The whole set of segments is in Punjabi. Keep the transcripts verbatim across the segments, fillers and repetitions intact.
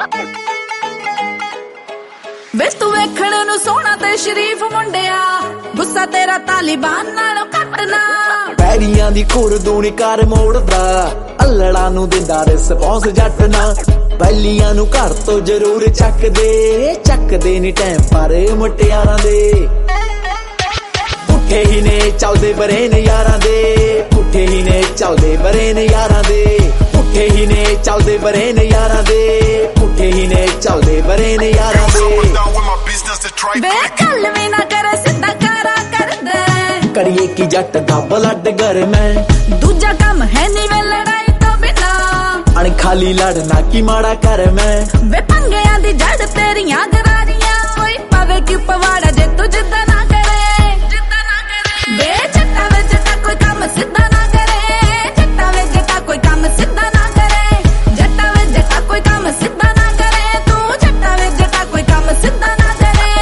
ਵੇ ਤੂੰ ਵੇਖਣ ਨੂੰ ਸੋਹਣਾ ਤੇ ਸ਼ਰੀਫ ਮੁੰਡਿਆ, ਗੁੱਸਾ ਤੇਰਾ ਤਾਲਿਬਾਨ ਨਾਲੋਂ ਘੱਟ ਨਾ। ਪੈਰੀਆਂ ਦੀ ਖੁਰ ਦੂਣੀ ਕਰ ਮੋੜਦਾ, ਅਲੜਾ ਨੂੰ ਦਿੰਦਾ ਰਿਸਪੌਂਸ ਜੱਟ ਨਾ। ਬੈਲੀਆਂ ਨੂੰ ਘਰ ਤੋਂ ਜ਼ਰੂਰ ਚੱਕਦੇ, ਚੱਕਦੇ ਨੀ ਟਾਈਮ ਪਰ ਮੁਟਿਆਰਾਂ ਦੇ। ਪੁੱਠੇ ਹੀ ਨੇ ਚੱਲਦੇ ਬਰੇ ਨੇ ਯਾਰਾਂ ਦੇ, ਪੁੱਠੇ ਹੀ ਨੇ ਚੱਲਦੇ ਬਰੇ ਨੇ ਯਾਰਾਂ ਦੇ, ਪੁੱਠੇ ਹੀ ਨੇ ਚੱਲਦੇ ਬਰੇ ਨੇ ਯਾਰਾਂ ਦੇ, ਪੁੱਠੇ ਹੀ ਨੇ ਚੱਲਦੇ ਬਰੇ ਨੇ ਯਾਰਾਂ ਦੇ। ਵੇ ਗੱਲ ਵੀ ਨਾ ਕਰ ਸਿੱਧਾ ਕਾਰਾ ਕਰਦਾ, ਕਰੀਏ ਕੀ ਜੱਟ ਦਾ ਬਲੱਡ ਗਰ ਮੈਂ। ਦੂਜਾ ਕੰਮ ਹੈ ਨੀ ਵੇ ਲੜਾਈ ਤੋਂ ਬਿਨਾ, ਅਣ ਖਾਲੀ ਲੜਨਾ ਕੀ ਮਾੜਾ ਕਰ ਮੈਂ। ਵੇ ਪੰਗਿਆਂ ਦੀ ਜੜ ਤੇਰੀਆਂ ਗਰਾਰੀਆਂ, ਕੋਈ ਪਵੇ ਕਿ ਪਵਾੜਾ ਜੇ ਤੂੰ ਜਿੱਦਾਂ ਨਾ ਕਰੇ, ਜਿੱਦਾਂ ਨਾ ਕਰੇ। ਵੇ ਜੱਟਾ ਵੇ ਜੱਟਾ ਕੋਈ ਕੰਮ ਸਿੱਧਾ ਨਾ ਕਰੇ, ਜੱਟਾ ਵੇ ਜੱਟਾ ਕੋਈ ਕੰਮ ਸਿੱਧਾ ਨਾ ਕਰੇ, ਜੱਟਾ ਵੇ ਜੱਟਾ ਕੋਈ ਕੰਮ ਸਿੱਧਾ ਨਾ ਕਰੇ, ਤੂੰ ਜੱਟਾ ਵੇ ਜੱਟਾ ਕੋਈ ਕੰਮ ਸਿੱਧਾ ਨਾ ਕਰੇ।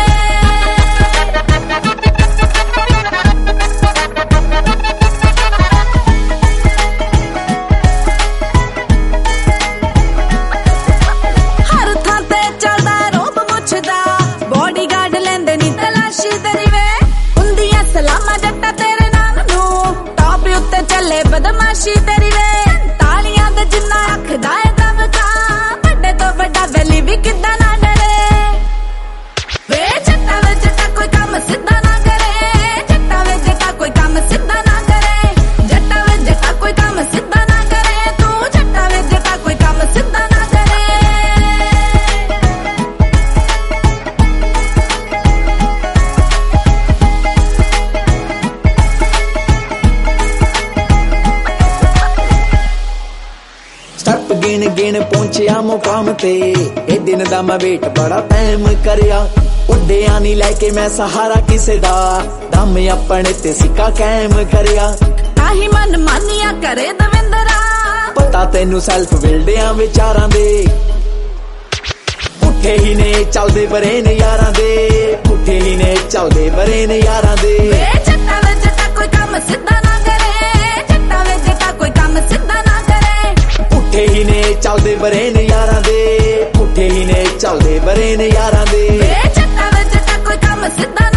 ਹਰ ਥਾਂ ਤੇ ਚੱਲਦਾ ਰੋਬ ਮੁੱਛਦਾ, ਬੋਡੀਗਾਰਡ ਲੈਂਦੇ ਨੀ ਤਲਾਸ਼ੀ ਤੇਰੀ ਵੇ। ਹੁੰਦੀਆਂ ਸਲਾਮਾਂ ਜੱਟਾ ਤੇਰੇ ਨਾਮ ਨੂੰ, ਟਾਪ ਉੱਤੇ ਚੱਲੇ ਬਦਮਾਸ਼ੀ ਤੇਰੀ ਵੇ। ਤਾਲੀਆਂ ਦੇ ਜਿੰਨਾ ਰੱਖਦਾ ਏ ਦਮਕਾ, ਵੱਡੇ ਤੋਂ ਵੱਡਾ ਵੈਲੀ ਵੀ ਕਿੱਦਾਂ ਨਾ ਡਰੇ। ਵੇ ਜੱਟਾ ਵੇ ਜੱਟਾ ਕੋਈ ਕੰਮ ਸਿੱਧਾ ਨਾ ਕਰੇ, ਜੱਟਾ ਵੇ ਜੱਟਾ ਕੋਈ ਕੰਮ ਸਿੱਧਾ ਨਾ ਕਰੇ, ਜੱਟਾ ਵੇ ਜੱਟਾ ਕੋਈ ਕੰਮ ਸਿੱਧਾ ਨਾ ਕਰੇ, ਤੂੰ ਜੱਟਾ ਵੇ ਜੱਟਾ ਕੋਈ ਕੰਮ ਸਿੱਧਾ ਨਾ ਕਰੇ। ਸਟੈਪ ਗਿਣ ਗਿਣ ਪਹੁੰਚਿਆ ਮੁਕਾਮ ਤੇ, ਇਹ ਦਿਨ ਦਾ ਮੈਂ ਵੇਟ ਬੜਾ ਟਾਈਮ ਕਰਿਆ। ਉੱਡਿਆ ਨੀ ਲੈ ਕੇ ਮੈਂ ਸਹਾਰਾ ਕਿਸੇ ਦਾ, ਦਮ ਆਪਣੇ ਤੇ ਸਿੱਕਾ ਕਾਇਮ ਕਰਿਆ। ਆਹੀ ਮਨ ਮਾਨੀਆਂ ਕਰੇ ਦਵਿੰਦਰਾ, ਪਤਾ ਤੈਨੂੰ ਸੈਲਫ ਬਿਲਡਿਆਂ ਵਿਚਾਰਾਂ ਦੇ। ਪੁੱਠੇ ਹੀ ਨੇ ਚੱਲਦੇ ਬਰੇ ਨੇ ਯਾਰਾਂ ਦੇ, ਪੁੱਠੇ ਹੀ ਨੇ ਚੱਲਦੇ ਬਰੇ ਨੇ ਯਾਰਾਂ ਦੇ। ਵੇ ਜੱਟਾ ਵੇ ਜੱਟਾ ਕੋਈ ਕੰਮ ਸਿੱਧਾ ਨਾ ਕਰੇ, ਜੱਟਾ ਵੇ ਜੱਟਾ ਕੋਈ ਕੰਮ ਸਿੱਧਾ ਨਾ ਕਰੇ, ਪੁੱਠੇ ਹੀ ਨੇ ਚੱਲਦੇ ਬਰੇ ਨੇ ਯਾਰਾਂ ਦੇ, ਪੁੱਠੇ ਹੀ ਨੇ ਚੱਲਦੇ ਬਰੇ ਨੇ ਯਾਰਾਂ ਦੇ। ਵੇ ਜੱਟਾ ਵੇ ਜੱਟਾ ਕੋਈ ਕੰਮ ਸਿੱਧਾ ਨਾ